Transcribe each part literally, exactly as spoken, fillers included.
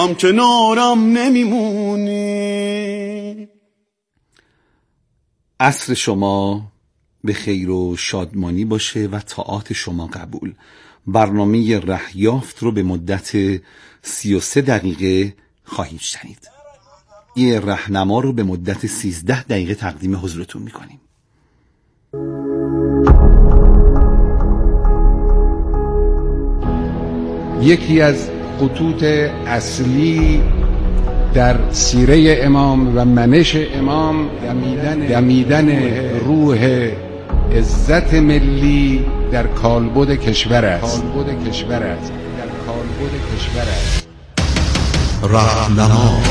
هم کنارم نمیمونی. عصر شما به خیر و شادمانی باشه و طاعات شما قبول. برنامه رهیافت رو به مدت سی و سه دقیقه خواهید شنید. یه راهنما رو به مدت سیزده دقیقه تقدیم حضورتون میکنیم. یکی از خطوط اصلی در سیره امام و منش امام دمیدن, دمیدن روح عزت ملی در کالبد کشور است. کالبد کشور است. در کالبد کشور است. راهنما،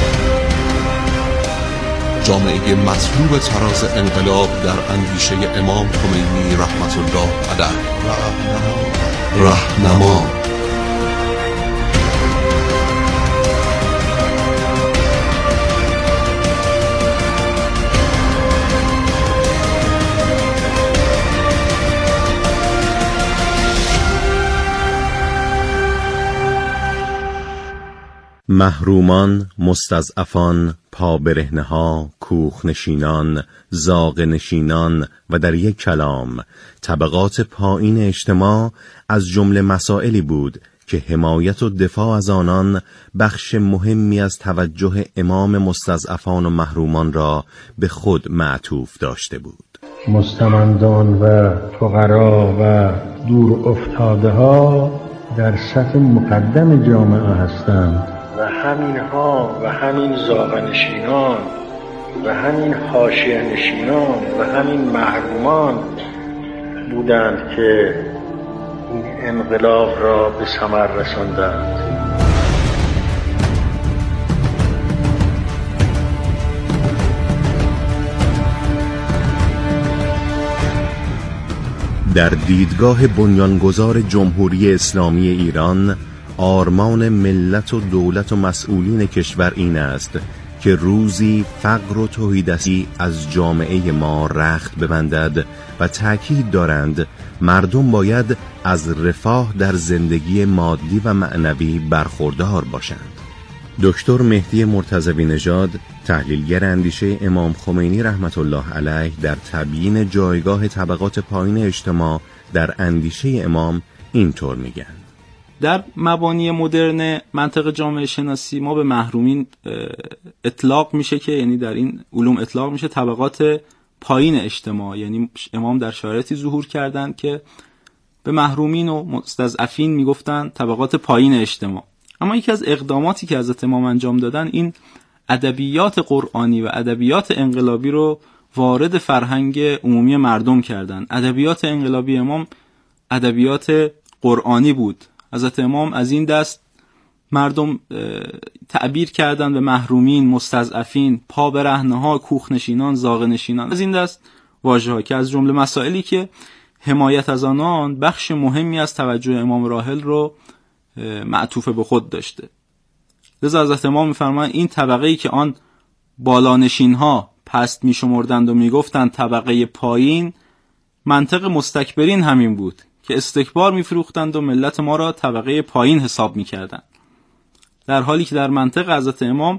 جامعه مطلوب تراز انقلاب در اندیشه امام خمینی رحمت الله علیه. راهنما، راهنما محرومان، مستضعفان، پابرهنه‌ها، کوخنشینان، زاغنشینان و در یک کلام طبقات پایین اجتماع از جمله مسائلی بود که حمایت و دفاع از آنان بخش مهمی از توجه امام مستضعفان و محرومان را به خود معطوف داشته بود. مستمندان و فقرا و دور افتاده ها در صف مقدم جامعه هستند و همین ها و همین زاغنشینان و همین حاشیه نشینان و همین محرومان بودند که این انقلاب را به ثمر رساندند. در دیدگاه بنیانگذار جمهوری اسلامی ایران، آرمان ملت و دولت و مسئولین کشور این است که روزی فقر و تهیدستی از جامعه ما رخت ببندد و تأکید دارند مردم باید از رفاه در زندگی مادی و معنوی برخوردار باشند. دکتر مهدی مرتضوی نژاد، تحلیلگر اندیشه امام خمینی رحمت الله علیه، در تبیین جایگاه طبقات پایین اجتماع در اندیشه امام اینطور میگن: در مبانی مدرن منطق جامعه شناسی ما به محرومین اطلاق میشه که یعنی در این علوم اطلاق میشه طبقات پایین اجتماع. یعنی امام در شرایطی ظهور کردند که به محرومین و مستضعفین میگفتن طبقات پایین اجتماع. اما یکی از اقداماتی که حضرت امام انجام دادن این ادبیات قرآنی و ادبیات انقلابی رو وارد فرهنگ عمومی مردم کردن. ادبیات انقلابی امام ادبیات قرآنی بود. حضرت امام از این دست مردم تعبیر کردن به محرومین، مستضعفین، پا برهنه‌ها، کوخنشینان، زاغنشینان، از این دست واژه‌ها که از جمله مسائلی که حمایت از آنان بخش مهمی از توجه امام راحل رو معطوف به خود داشته. لذا حضرت امام می‌فرمایند این طبقه‌ای که آن بالانشین‌ها پست می‌شمردند و می‌گفتند طبقه پایین، منطق مستکبرین همین بود که استکبار می‌فروختند و ملت ما را طبقه پایین حساب می‌کردند، در حالی که در منطق حضرت امام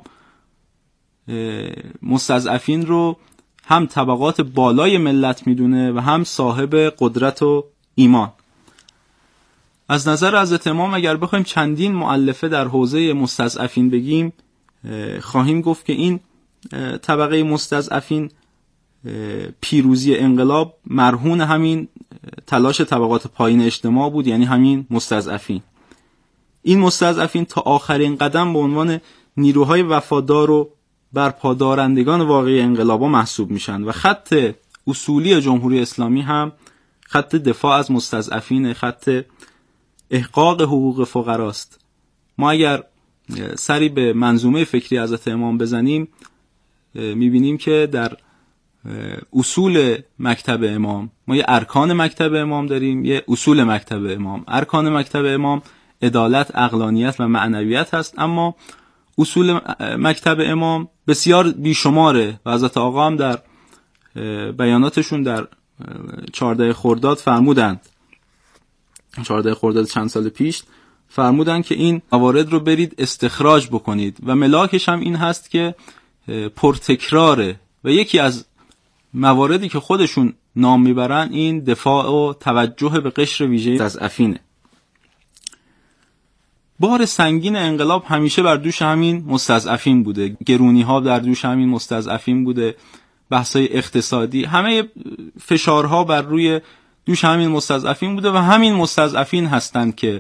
مستضعفین رو هم طبقات بالای ملت می‌دونه و هم صاحب قدرت و ایمان. از نظر حضرت امام اگر بخوایم چندین مؤلفه در حوزه مستضعفین بگیم، خواهیم گفت که این طبقه مستضعفین پیروزی انقلاب مرهون همین تلاش طبقات پایین اجتماع بود، یعنی همین مستضعفین. این مستضعفین تا آخرین قدم به عنوان نیروهای وفادار و برپادارندگان واقعی انقلابا محسوب میشن و خط اصولی جمهوری اسلامی هم خط دفاع از مستضعفین، خط احقاق حقوق فقراست. ما اگر سری به منظومه فکری حضرت امام بزنیم میبینیم که در اصول مکتب امام ما یه ارکان مکتب امام داریم، یه اصول مکتب امام. ارکان مکتب امام عدالت، عقلانیت و معنویت هست، اما اصول مکتب امام بسیار بیشماره و حضرت آقا هم در بیاناتشون در چهارده خرداد فرمودند، چهارده خرداد چند سال پیش فرمودن که این موارد رو برید استخراج بکنید و ملاکش هم این هست که پرتکراره و یکی از مواردی که خودشون نام میبرن این دفاع و توجه به قشر ویژه مستضعفینه. بار سنگین انقلاب همیشه بر دوش همین مستضعفین بوده، گرونی ها در دوش همین مستضعفین بوده، بحثای اقتصادی، همه فشارها بر روی دوش همین مستضعفین بوده و همین مستضعفین هستند که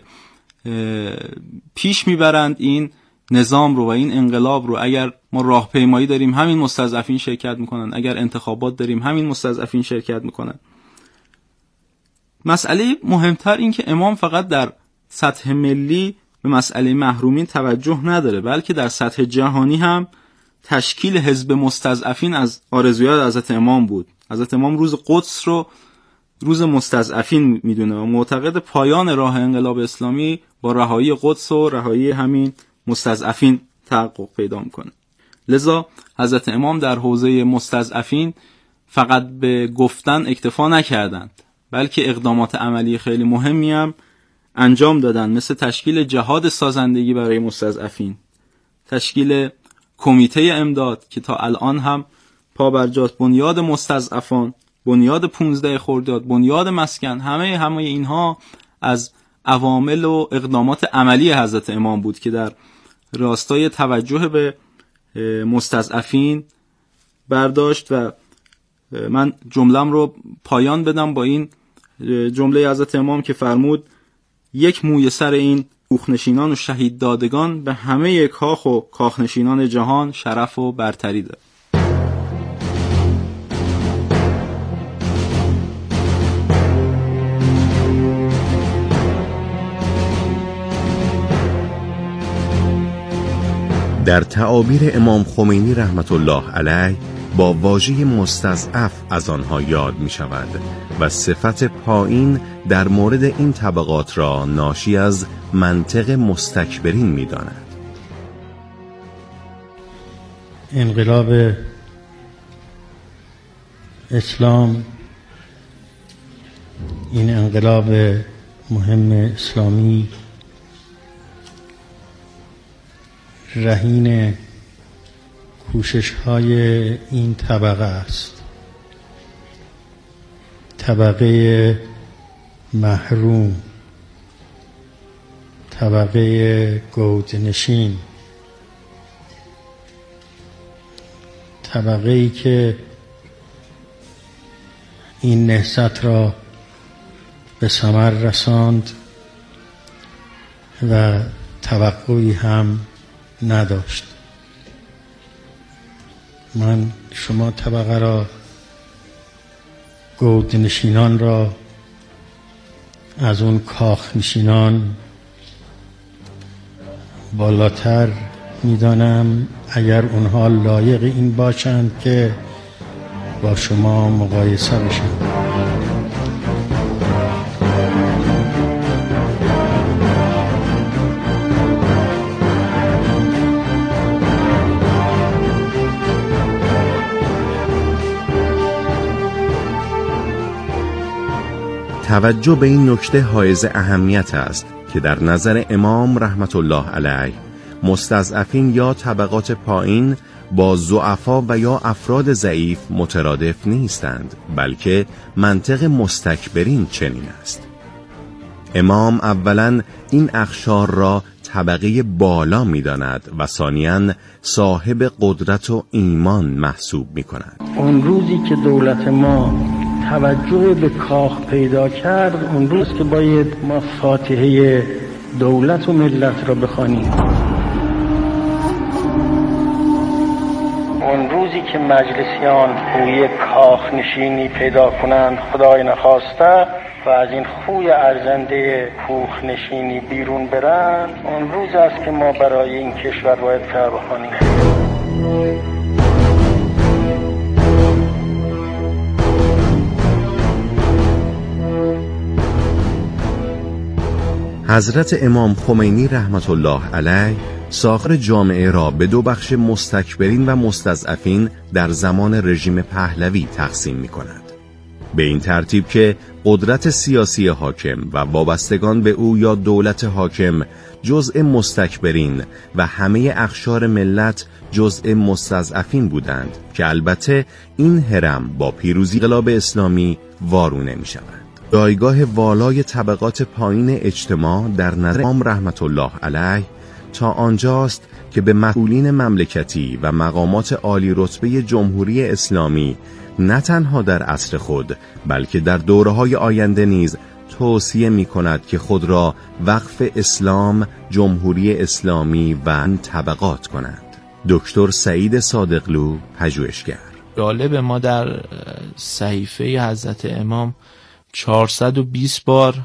پیش میبرند این نظام رو و این انقلاب رو. اگر ما راهپیمایی داریم همین مستضعفین شرکت میکنن، اگر انتخابات داریم همین مستضعفین شرکت میکنن. مسئله مهمتر این که امام فقط در سطح ملی به مسئله محرومین توجه نداره، بلکه در سطح جهانی هم تشکیل حزب مستضعفین از آرزویات حضرت امام بود. حضرت امام روز قدس رو روز مستضعفین میدونه و معتقد پایان راه انقلاب اسلامی با رهایی قدس و رهایی همین مستضعفین تحقق پیدا میکنه. لذا حضرت امام در حوزه مستضعفین فقط به گفتن اکتفا نکردند، بلکه اقدامات عملی خیلی مهمی هم انجام دادن، مثل تشکیل جهاد سازندگی برای مستضعفین، تشکیل کمیته امداد که تا الان هم پابرجاست، بنیاد مستضعفان، بنیاد پونزده خرداد، بنیاد مسکن، همه همه اینها از عوامل و اقدامات عملی حضرت امام بود که در راستای توجه به مستضعفین برداشت. و من جملم رو پایان بدم با این جمله حضرت امام که فرمود: یک موی سر این کوخنشینان و شهید دادگان به همه کاخ و کاخنشینان جهان شرف و برتری داد. در تعابیر امام خمینی رحمت الله علیه با واژه مستضعف از آنها یاد می شود و صفت پایین در مورد این طبقات را ناشی از منطق مستکبرین می داند. انقلاب اسلام، این انقلاب مهم اسلامی، رهین کوشش‌های این طبقه است، طبقه محروم، طبقه گودنشین، طبقه‌ای که این نهضت را به ثمر رساند و توقعی هم نداشت. من شما طبقه را، گودنشینان را از اون کاخ نشینان بالاتر میدانم اگر اونها لایق این باشند که با شما مقایسه بشن. توجه به این نکته حائز اهمیت است که در نظر امام رحمت الله علیه مستضعفین یا طبقات پایین با ضعفا و یا افراد ضعیف مترادف نیستند، بلکه منطق مستکبرین چنین است. امام اولاً این اقشار را طبقه بالا می داند و ثانیاً صاحب قدرت و ایمان محسوب می کند. اون روزی که دولت ما توجه به کاخ پیدا کرد، اون روز که باید ما فاتحه دولت و ملت را بخوانیم. اون روزی که مجلسیان خوی کاخ نشینی پیدا کنند خدای نخواسته و از این خوی ارزنده کوخ نشینی بیرون برند، اون روز است که ما برای این کشور باید کار بخوانیم. حضرت امام خمینی رحمت الله علیه ساختار جامعه را به دو بخش مستکبرین و مستضعفین در زمان رژیم پهلوی تقسیم می کند. به این ترتیب که قدرت سیاسی حاکم و وابستگان به او یا دولت حاکم جزء مستکبرین و همه اقشار ملت جزء مستضعفین بودند که البته این هرم با پیروزی انقلاب اسلامی وارونه می شود. جایگاه والای طبقات پایین اجتماع در نظر امام رحمت الله علیه تا آنجاست که به مسئولین مملکتی و مقامات عالی رتبه جمهوری اسلامی نه تنها در عصر خود بلکه در دوره‌های آینده نیز توصیه می‌کند که خود را وقف اسلام، جمهوری اسلامی و طبقات کنند. دکتر سعید صادقلو، پژوهشگر. جالب، ما در صحیفه حضرت امام چهارصد و بیست بار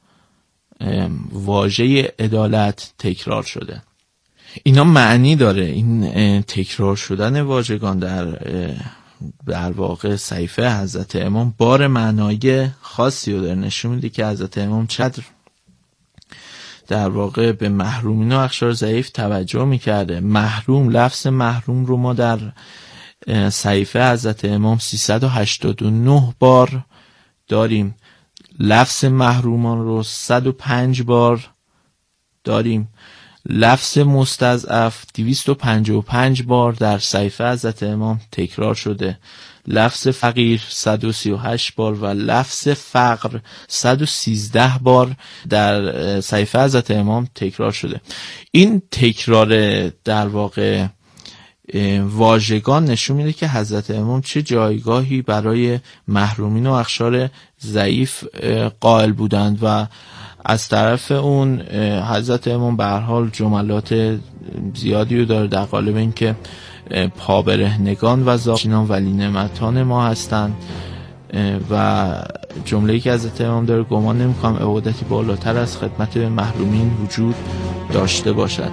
واژه عدالت تکرار شده. اینا معنی داره. این تکرار شدن واژگان در در واقع صحیفه حضرت امام بار معنایی خاصی رو داره، نشون میده که حضرت امام چقدر در واقع به محرومین و اقشار ضعیف توجه میکرده. محروم، لفظ محروم رو ما در صحیفه حضرت امام سیصد و هشتاد و نه بار داریم، لفظ محرومان رو صد و پنج بار داریم، لفظ مستضعف دویست و پنجاه و پنج بار در صحیفه حضرت امام تکرار شده، لفظ فقیر صد و سی و هشت بار و لفظ فقر صد و سیزده بار در صحیفه حضرت امام تکرار شده. این تکرار در واقع واژگان نشون میده که حضرت امام چه جایگاهی برای محرومین و اقشار ضعیف قائل بودند و از طرف اون حضرت امام به هر حال جملات زیادی رو داره در قالب این که پابرهنگان و زاغچینان ولی نعمتان ما هستند و جمله‌ای که حضرت امام داره گمان نمی‌کنم عبادتی بالاتر از خدمت به محرومین وجود داشته باشد.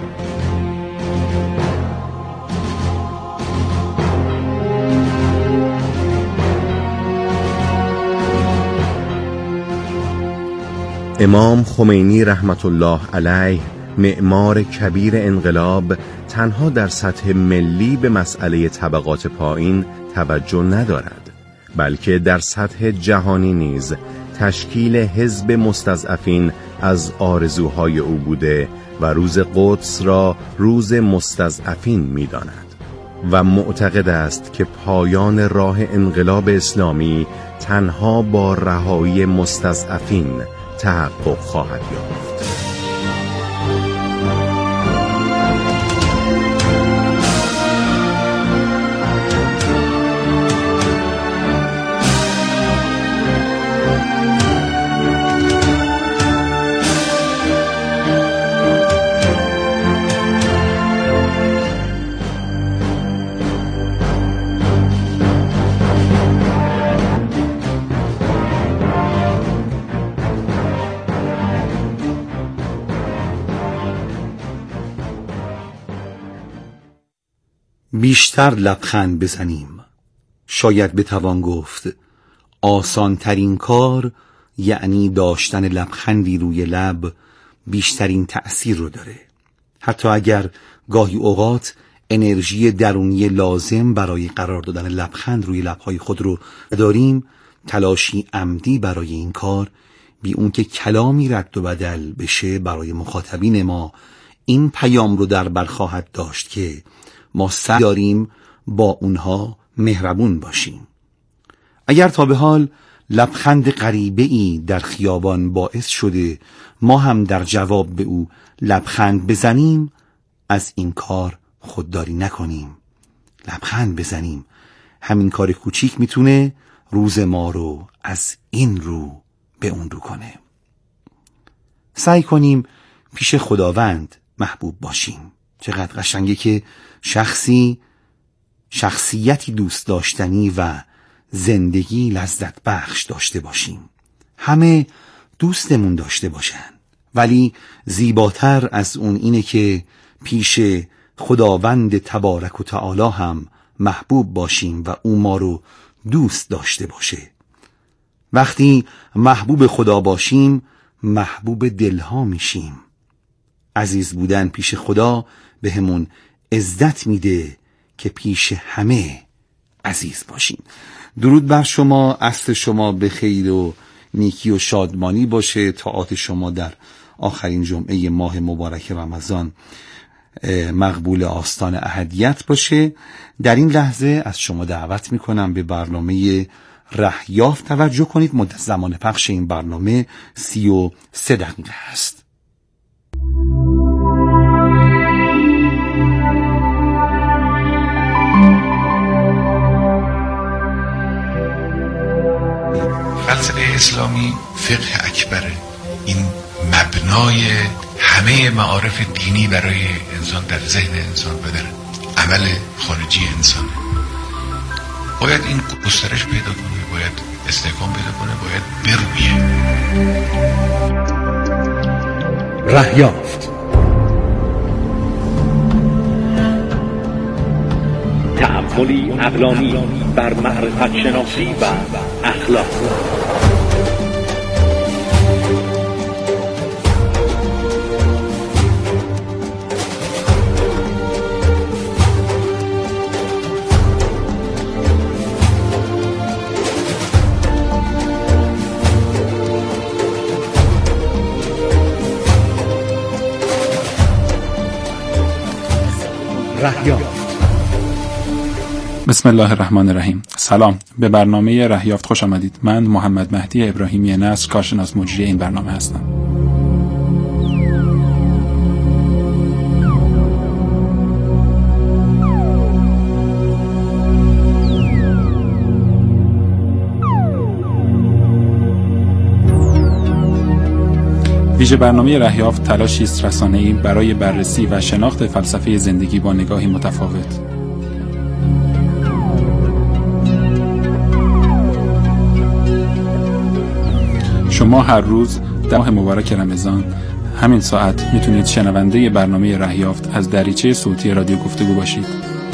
امام خمینی رحمت الله علیه، معمار کبیر انقلاب، تنها در سطح ملی به مسئله طبقات پایین توجه ندارد، بلکه در سطح جهانی نیز تشکیل حزب مستضعفین از آرزوهای او بوده و روز قدس را روز مستضعفین می‌داند و معتقد است که پایان راه انقلاب اسلامی تنها با رهایی مستضعفین تحقق خواهد یافت. بیشتر لبخند بزنیم. شاید بتوان گفت آسان ترین کار یعنی داشتن لبخندی روی لب بیشترین تأثیر رو داره. حتی اگر گاهی اوقات انرژی درونی لازم برای قرار دادن لبخند روی لبهای خود رو داریم، تلاشی عمدی برای این کار بی اون که کلامی رد و بدل بشه برای مخاطبین ما این پیام رو در بر خواهد داشت که ما سعی داریم با اونها مهربون باشیم. اگر تا به حال لبخند غریبه‌ای در خیابان باعث شده ما هم در جواب به او لبخند بزنیم، از این کار خودداری نکنیم. لبخند بزنیم. همین کار کوچیک میتونه روز ما رو از این رو به اون رو کنه. سعی کنیم پیش خداوند محبوب باشیم. چقدر قشنگه که شخصی شخصیتی دوست داشتنی و زندگی لذت بخش داشته باشیم. همه دوستمون داشته باشن، ولی زیباتر از اون اینه که پیش خداوند تبارک و تعالی هم محبوب باشیم و او ما رو دوست داشته باشه. وقتی محبوب خدا باشیم محبوب دلها میشیم. عزیز بودن پیش خدا به همون عزت میده که پیش همه عزیز باشیم. درود بر شما، عصر شما به خیر و نیکی و شادمانی باشه. طاعات شما در آخرین جمعه ماه مبارک رمضان مقبول آستان احدیت باشه. در این لحظه از شما دعوت میکنم به برنامه رهیافت توجه کنید. مدت زمان پخش این برنامه سی و سه دقیقه است. فلسفه اسلامی فقه اکبره، این مبنای همه معارف دینی برای انسان در ذهن انسان و در عمل خارجی انسانه. باید این گسترش پیدا کنه، باید استحکام پیدا کنه، باید برویه. رهیافت، تأملی عقلانی بر معرفت شناسی و اخلاق. رهیافت. بسم الله الرحمن الرحیم. سلام، به برنامه رهیافت خوش آمدید. من محمد مهدی ابراهیمی نصر، کارشناس مجری این برنامه هستم. ویژه برنامه رهیافت تلاشی است رسانه‌ای برای بررسی و شناخت فلسفه زندگی با نگاهی متفاوت. شما هر روز در ماه مبارک رمضان همین ساعت میتونید شنونده برنامه رهیافت از دریچه صوتی رادیو گفتگو باشید.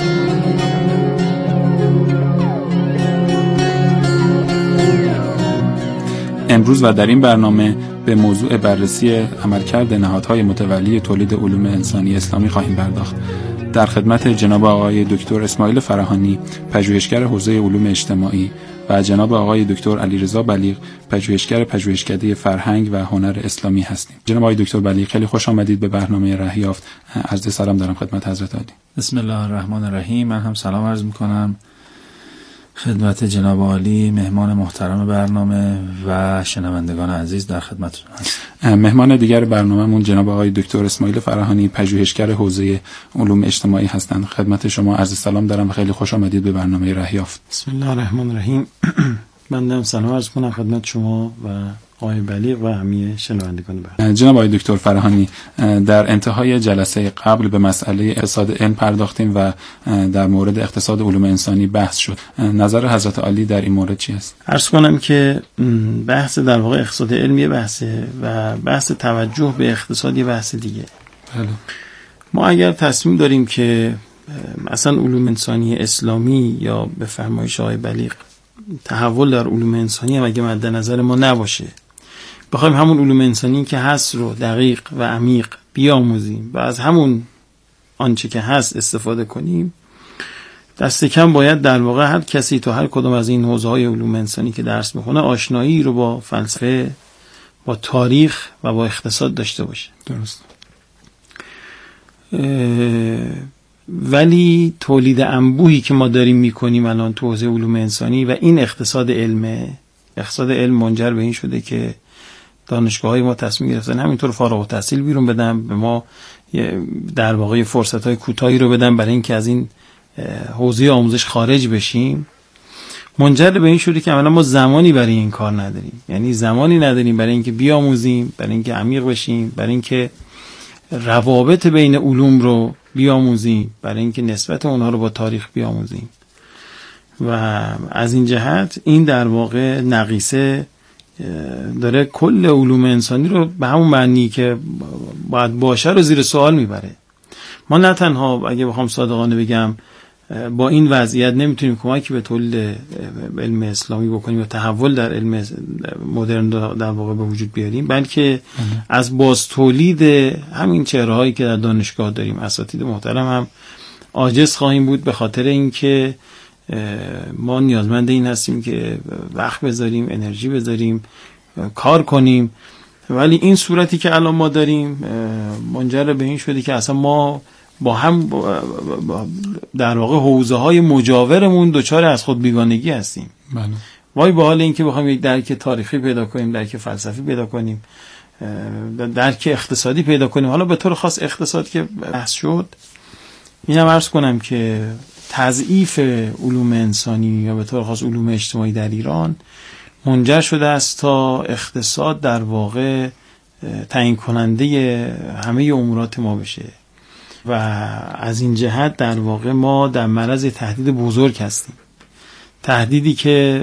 امروز و در این برنامه به موضوع بررسی عملکرد نهادهای متولی تولید علوم انسانی اسلامی خواهیم پرداخت. در خدمت جناب آقای دکتر اسماعیل فراهانی، پژوهشگر حوزه علوم اجتماعی، و جناب آقای دکتر علیرضا بلیغ، پژوهشگر پژوهشکده فرهنگ و هنر اسلامی هستیم. جناب آقای دکتر بلیغ، خیلی خوش آمدید به برنامه رهیافت. عرض سلام دارم خدمت حضرت عالی. بسم الله الرحمن الرحیم. من هم سلام عرض می‌کنم خدمت جناب عالی، مهمان محترم برنامه و شنوندگان عزیز در خدمتتون هستم. مهمان دیگر برنامه‌مون جناب آقای دکتر اسماعیل فراهانی، پژوهشگر حوزه علوم اجتماعی هستند. خدمت شما عرض سلام دارم، خیلی خوش آمدید به برنامه رهیافت. بسم الله الرحمن الرحیم. من هم سلام عرض کنم خدمت شما و آقای بلیغ و همه شنوندگان برنامه. جناب آقای دکتر فراهانی، در انتهای جلسه قبل به مسئله اقتصاد علم پرداختیم و در مورد اقتصاد علوم انسانی بحث شد. نظر حضرت عالی در این مورد چی است؟ عرض کنم که بحث در واقع اقتصاد علمی بحثه و بحث توجه به اقتصادی بحث دیگه. بله. ما اگر تصمیم داریم که مثلا علوم انسانی اسلامی یا به فرمایش آقای بلیغ تحول در علوم انسانی هم اگه مد نظر ما نباشه، بخوایم همون علوم انسانی که هست رو دقیق و عمیق بیاموزیم و از همون آنچه که هست استفاده کنیم، دست کم باید در واقع هر کسی تو هر کدوم از این حوزه‌های علوم انسانی که درس میخونه آشنایی رو با فلسفه، با تاریخ و با اقتصاد داشته باشه. درست. ولی تولید انبوهی که ما داریم میکنیم الان تو حوزه علوم انسانی و این اقتصاد علمه، اقتصاد علم منجر به این شده که دانشگاه‌های ما تصمیم گرفتن همینطور فارغ التحصیل بیرون بدن، به ما در واقع فرصت‌های کوتاهی رو بدن برای اینکه از این حوزه آموزش خارج بشیم. منجر به این شده که عملا ما زمانی برای این کار نداریم، یعنی زمانی نداریم برای اینکه بیاموزیم، برای اینکه عمیق بشیم، برای اینکه روابط بین علوم رو بیاموزیم، برای اینکه نسبت اونها رو با تاریخ بیاموزیم. و از این جهت این در واقع نقیصه داره کل علوم انسانی رو به همون معنی که باید باشه رو زیر سوال میبره. ما نه تنها اگه بخوام صادقانه بگم با این وضعیت نمیتونیم کمکی به تولید علم اسلامی بکنیم و تحول در علم مدرن در واقع به وجود بیاریم، بلکه از باز تولید همین چهرهایی که در دانشگاه داریم، اساتید محترم هم عاجز خواهیم بود، به خاطر اینکه ما نیازمند این هستیم که وقت بذاریم، انرژی بذاریم، کار کنیم. ولی این صورتی که الان ما داریم منجر به این شده که اصلا ما با هم در واقع حوزه های مجاورمون دچار از خود بیگانگی هستیم. بله. وای به حال این که بخوایم یک درک تاریخی پیدا کنیم، درک فلسفی پیدا کنیم، درک اقتصادی پیدا کنیم. حالا به طور خاص اقتصاد که بحث شد، اینم عرض کنم که تضعیف علوم انسانی یا به طور خاص علوم اجتماعی در ایران منجر شده است تا اقتصاد در واقع تعیین کننده همه امورات ما بشه و از این جهت در واقع ما در معرض تهدید بزرگ هستیم. تهدیدی که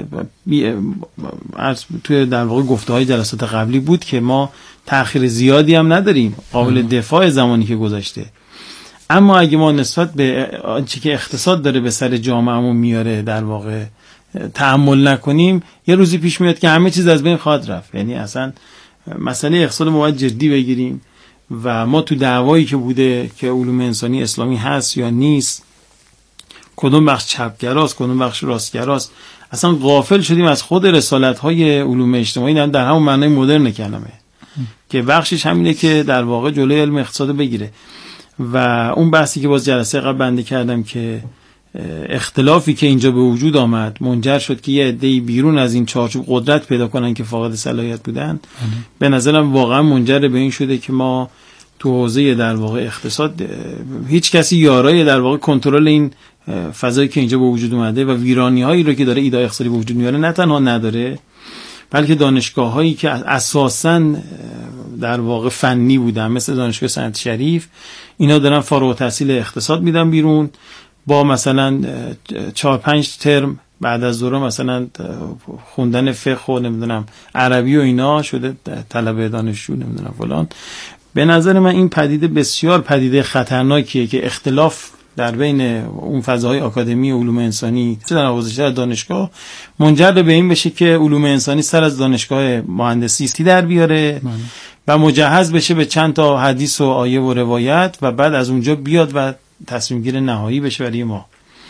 توی در واقع گفته‌های جلسات قبلی بود که ما تأخیر زیادی هم نداریم، قابل دفاع زمانی که گذشته. اما اگه ما نسبت به آنچه که اقتصاد داره به سر جامعهمون میاره در واقع تأمل نکنیم، یه روزی پیش میاد که همه چیز از بین خواهد رفت. یعنی اصلا مسئله اقتصاد ما باید جدی بگیریم و ما تو دعوایی که بوده که علوم انسانی اسلامی هست یا نیست، کدوم بخش چپگراست کدوم بخش راستگراست، اصلا غافل شدیم از خود رسالت‌های علوم اجتماعی در همون معنای مدرن کلمه که بخشش همینه که در واقع جلوی علم اقتصاد بگیره. و اون بحثی که باز جلسه قبل بنده کردم که اختلافی که اینجا به وجود آمد منجر شد که یه عده‌ای بیرون از این چارچوب قدرت پیدا کنن که فاقد صلاحیت بودن، به نظرم واقعا منجر به این شده که ما تو حوزه در واقع اقتصاد هیچ کسی یارای در واقع کنترل این فضایی که اینجا به وجود اومده و ویرانی‌هایی رو که داره ایده اقتصادی به وجود میاره نه تنها نداره، بلکه دانشگاه‌هایی که اساساً در واقع فنی بودن مثل دانشگاه سنت شریف، اینا دارن فارغ التحصیل اقتصاد میدن بیرون با مثلا چهار پنج ترم بعد از دوره مثلا خوندن فقه و نمیدونم عربی و اینا شده طلبه دانشجو نمیدونم فلان. به نظر من این پدیده بسیار پدیده خطرناکیه که اختلاف در بین اون فضاهای آکادمی و علوم انسانی در حوزه دانشگاه منجر به این بشه که علوم انسانی سر از دانشگاه مهندسی در بیاره و مجهز بشه به چند تا حدیث و آیه و روایت و بعد از اونجا بیاد و تصمیم گیر نهایی بشه برای ما.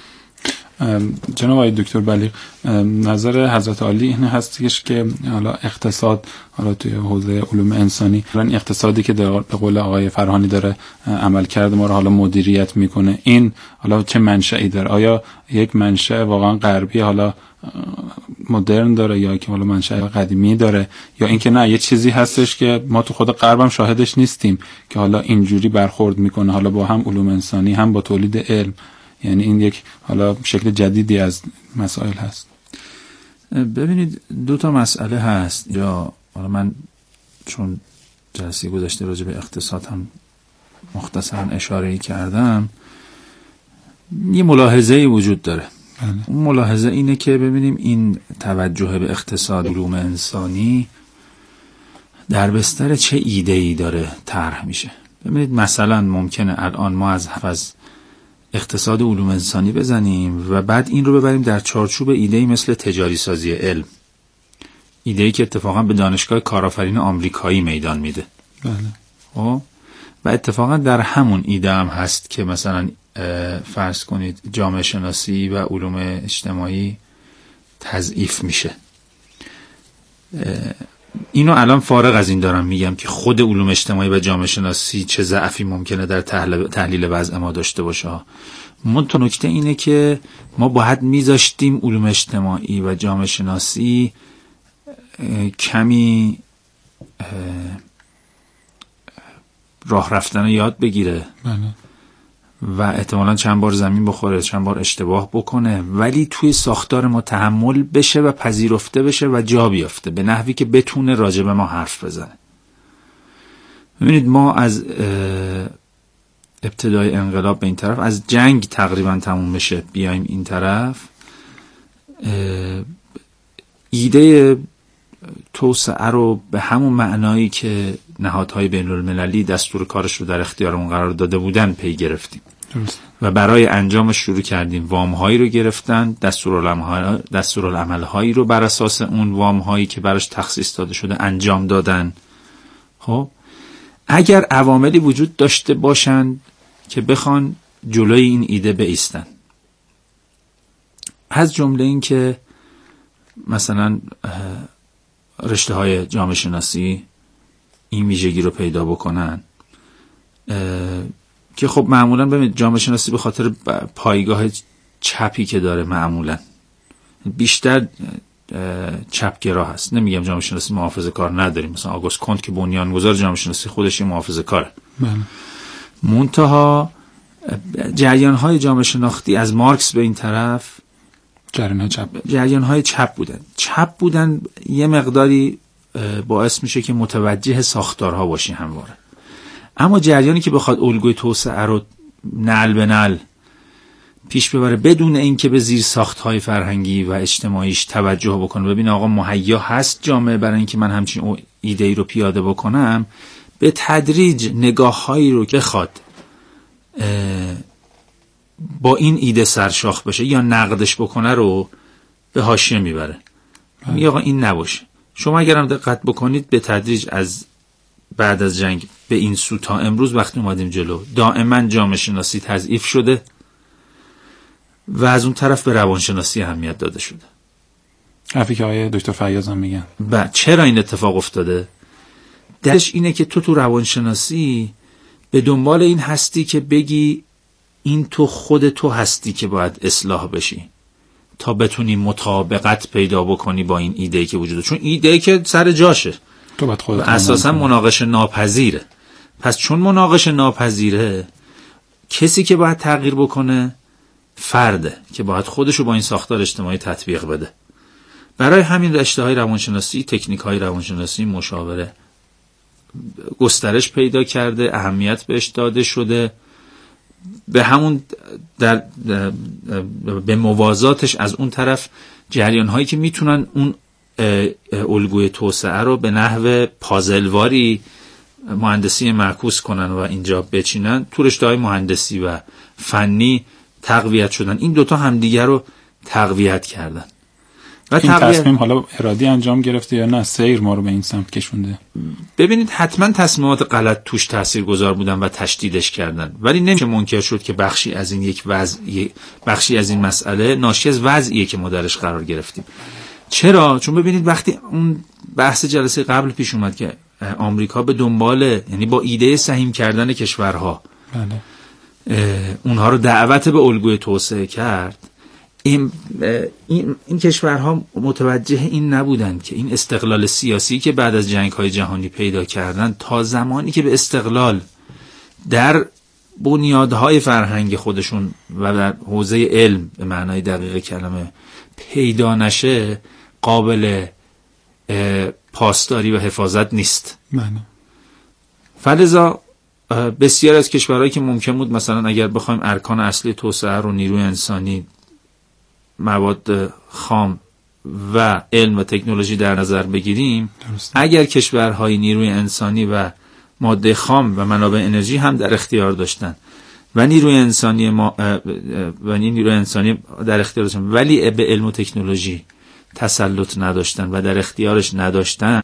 جناب آقای دکتر بلیغ، نظر حضرت عالی این هستش که حالا اقتصاد حالا توی حوزه علوم انسانی الان اقتصادی که به قول آقای فرهانی داره عمل کرده ما رو حالا مدیریت میکنه، این حالا چه منشأی داره؟ آیا یک منشأ واقعا غربی حالا مدرن داره یا که حالا منشأ قدیمی داره، یا اینکه نه یه چیزی هستش که ما تو خود غرب هم شاهدش نیستیم که حالا اینجوری برخورد میکنه حالا با هم علوم انسانی هم با تولید علم؟ یعنی این یک حالا شکل جدیدی از مسائل هست. ببینید دو تا مسئله هست، یا حالا من چون جلسه گذشته راجع به اقتصاد هم مختصرا اشاره کردم، یه ملاحظه‌ای وجود داره. بله. اون ملاحظه اینه که ببینیم این توجه به اقتصاد علوم انسانی در بستر چه ایده‌ای داره طرح میشه. ببینید مثلا ممکنه الان ما از حفظ اقتصاد علوم انسانی بزنیم و بعد این رو ببریم در چارچوب ایده‌ای مثل تجاری سازی علم، ایده‌ای که اتفاقا به دانشگاه کارآفرین آمریکایی میدان میده. بله. و اتفاقا در همون ایده هم هست که مثلا فرض کنید جامعه شناسی و علوم اجتماعی تضعیف میشه. اینو الان فارغ از این دارم میگم که خود علوم اجتماعی و جامعه شناسی چه ضعفی ممکنه در تحلیل وضع ما داشته باشه. منتها نکته اینه که ما باید میذاشتیم علوم اجتماعی و جامعه شناسی کمی راه رفتن رو یاد بگیره. بله. و احتمالاً چند بار زمین بخوره، چند بار اشتباه بکنه، ولی توی ساختار ما تحمل بشه و پذیرفته بشه و جا بیافته به نحوی که بتونه راجع به ما حرف بزنه. ببینید ما از ابتدای انقلاب به این طرف، از جنگ تقریبا تموم بشه بیایم این طرف، ایده توسعه رو به همون معنایی که نهادهای بین المللی دستور کارش رو در اختیارمون قرار داده بودن پی گرفتیم. درست. و برای انجامش شروع کردیم. وام‌هایی رو گرفتن، دستورالعمل‌هایی رو بر اساس اون وام‌هایی که براش تخصیص داده شده انجام دادن. خب اگر عواملی وجود داشته باشند که بخوان جلوی این ایده بایستن، از جمله این که مثلا رشته های جامعه شناسی این ویژگی رو پیدا بکنن که خب معمولا ببینید جامعه شناسی به خاطر پایگاه چپی که داره معمولا بیشتر چپگرا هست. نمیگم جامعه شناسی محافظه کار نداریم، مثلا آگوست کنت که بنیانگذار جامعه شناسی خودش محافظه کاره. منتها جریان های جامعه شناختی از مارکس به این طرف جریان چپ جریان های چپ بودن. چپ بودن یه مقداری باعث میشه که متوجه ساختارها باشی همواره، اما جریانی که بخواد الگوی توسعه رو نعل به نعل پیش ببره بدون اینکه به زیر ساخت‌های فرهنگی و اجتماعیش توجه بکنه، ببین آقا مهیا هست جامعه برای اینکه من همچین ایده‌ای رو پیاده بکنم، به تدریج نگاه‌هایی رو که بخواد با این ایده سرشاخ بشه یا نقدش بکنه رو به حاشیه میبره. میگه آقا این نباشه. شما اگرم دقت بکنید به تدریج از بعد از جنگ به این سو تا امروز وقتی اومدیم جلو دائما جامعه شناسی تضعیف شده و از اون طرف به روانشناسی اهمیت داده شده. حرفی که آقای دکتر فیاض هم میگن. و چرا این اتفاق افتاده؟ درش اینه که تو تو روانشناسی به دنبال این هستی که بگی این تو خود تو هستی که باید اصلاح بشی تا بتونی مطابقت پیدا بکنی با این ایده‌ای که وجوده، چون ایده‌ای که سر جاشه تو باید خودت اساسا مناقشه ناپذیره. پس چون مناقشه ناپذیره، کسی که باید تغییر بکنه فرده که باید خودشو با این ساختار اجتماعی تطبیق بده. برای همین رشته‌های روانشناسی، تکنیک‌های روانشناسی، مشاوره گسترش پیدا کرده، اهمیت بهش داده شده. به همون در, در به موازاتش از اون طرف جریان‌هایی که میتونن اون الگوی توسعه رو به نحو پازلواری مهندسی معکوس کنن و اینجا بچینن، تو رشته‌های مهندسی و فنی تقویت شدن. این دوتا همدیگر رو تقویت کردن. و این تقویت... تصمیم حالا ارادی انجام گرفته یا نه سیر ما رو به این سمت کشونده؟ ببینید حتما تصمیمات غلط توش تاثیرگذار بودن و تشدیدش کردن، ولی نمیشه منکر شد که بخشی از این یک وضع بخشی از این مسئله ناشی از وضعیه که ما درش قرار گرفتیم. چرا؟ چون ببینید وقتی اون بحث جلسه قبل پیش اومد که آمریکا به دنبال، یعنی با ایده سهیم کردن کشورها بله. اونها رو دعوت به الگوی توسعه کرد، این, این, این کشورها متوجه این نبودن که این استقلال سیاسی که بعد از جنگ‌های جهانی پیدا کردن، تا زمانی که به استقلال در بنیادهای فرهنگ خودشون و در حوزه علم به معنای دقیق کلمه پیدا نشه، قابل پاسداری و حفاظت نیست. معنی. فلذا بسیار از کشورهایی که ممکن بود مثلا اگر بخوایم ارکان اصلی توسعه رو نیروی انسانی، مواد خام و علم و تکنولوژی در نظر بگیریم، درسته. اگر کشورهای نیروی انسانی و ماده خام و منابع انرژی هم در اختیار داشتن و نیروی انسانی ما و نیروی انسانی در اختیار داشتن ولی به علم و تکنولوژی تسلط نداشتن و در اختیارش نداشتن،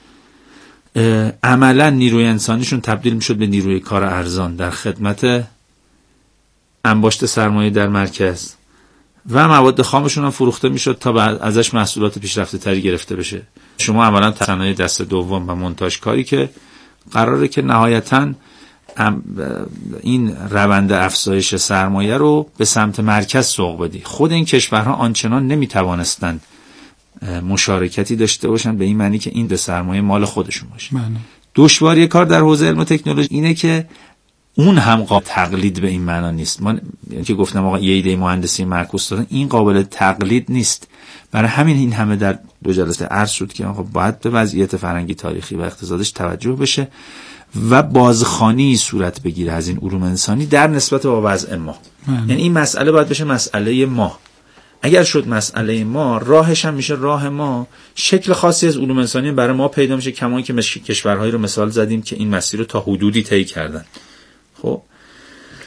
عملا نیروی انسانیشون تبدیل میشد به نیروی کار ارزان در خدمت انباشت سرمایه در مرکز و مواد خامشون هم فروخته میشد تا ازش محصولات پیشرفته تری گرفته بشه. شما عملا صنایع دست دوم و مونتاژ کاری که قراره که نهایتاً این روند افزایش سرمایه رو به سمت مرکز سوق بدی. خود این کشورها آنچنان نمیتوانستند مشارکتی داشته باشن به این معنی که این به سرمایه مال خودشون باشه. دشواری کار در حوزه علم و تکنولوژی اینه که اون هم قابل تقلید به این معنا نیست. من یعنی که گفتم آقا یه ایده مهندسی معکوس دادن، این قابل تقلید نیست. برای همین این همه در دو جلسه عرض شد که آقا باید به وضعیت فرهنگی، تاریخی و اقتصادش توجه بشه و بازخوانی صورت بگیره از این علوم انسانی در نسبت با وضع ما. یعنی این مسئله باید بشه مسئله ما. اگر شد مسئله ما، راهش هم میشه راه ما. شکل خاصی از علوم انسانی برای ما پیدا میشه، کما که کشورهایی رو مثال زدیم که این مسیر رو تا حدودی طی کردن. خب